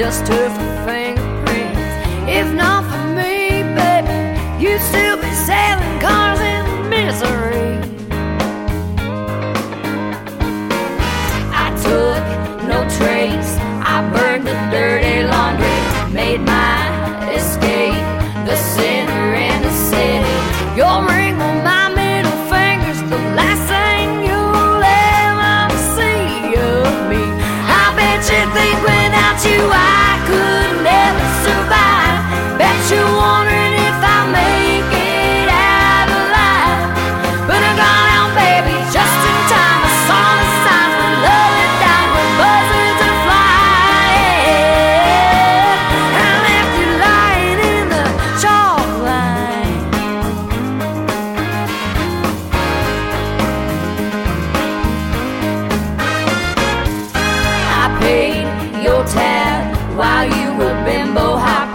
dust her fingerprints. If not for me, baby, you'd still be sailing cars in misery. I took no trace, I burned the dirty laundry, made my escape, the sinner in the city. Your ring on my middle finger's the last thing you'll ever see of me. I bet you think without you I could never survive. Bet you're wondering if I'll make it out alive. But I got out, baby, just in time. I saw the signs when love had died, when buzzards are flying. I left you lying in the chalk line. I paid your tab while you were bimbo hopping.